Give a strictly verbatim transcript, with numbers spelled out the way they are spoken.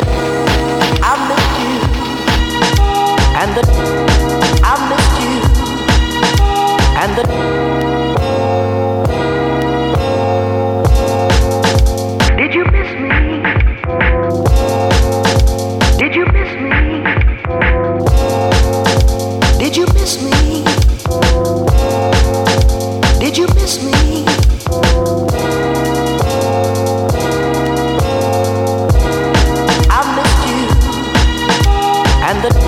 I missed you, and the I missed you, and the Did you miss me? Did you miss me? Did you miss me? Did you miss me? I missed you, and the